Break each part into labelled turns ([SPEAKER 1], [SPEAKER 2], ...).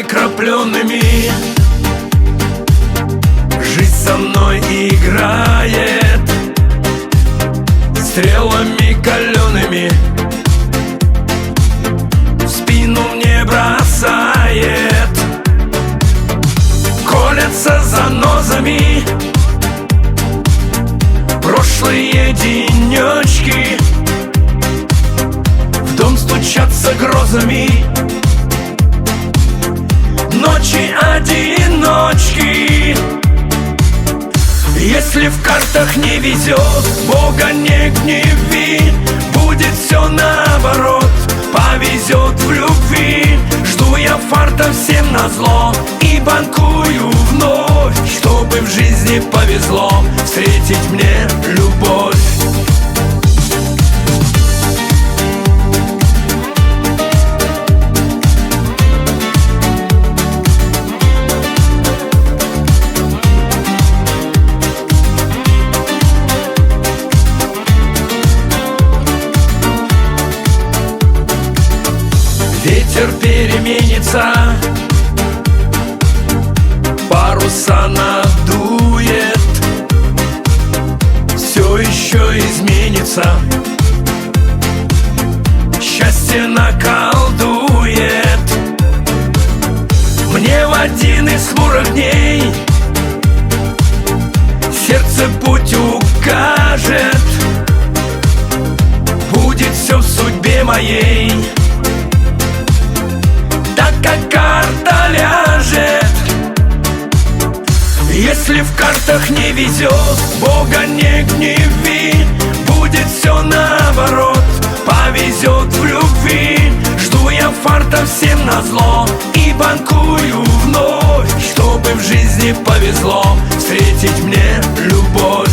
[SPEAKER 1] каплями крапленными жизнь со мной играет, стрелами калеными в спину мне бросает. Колятся занозами прошлые денечки, в дом стучатся грозами ночи-одиночки. Если в картах не везет, Бога не гневи, будет все наоборот, повезет в любви. Жду я фарта всем назло и банкую вновь, чтобы в жизни повезло встретить мне любовь. Ветер переменится, паруса надует, все еще изменится, счастье наколдует. Мне в один из хмурых дней сердце путь укажет, будет все в судьбе моей, как карта ляжет. Если в картах не везет, Бога не гневи, будет все наоборот, повезет в любви. Жду я фарта всем назло и банкую вновь, чтобы в жизни повезло встретить мне любовь.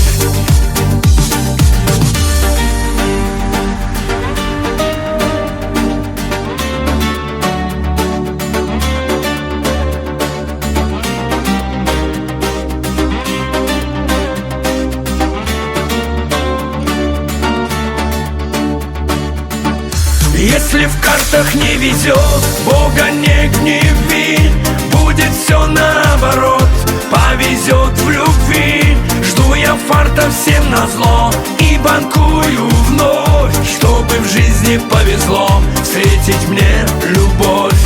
[SPEAKER 1] Если в картах не везет, Бога не гневи, будет все наоборот, повезет в любви. Жду я фарта всем назло и банкую вновь, чтобы в жизни повезло встретить мне любовь.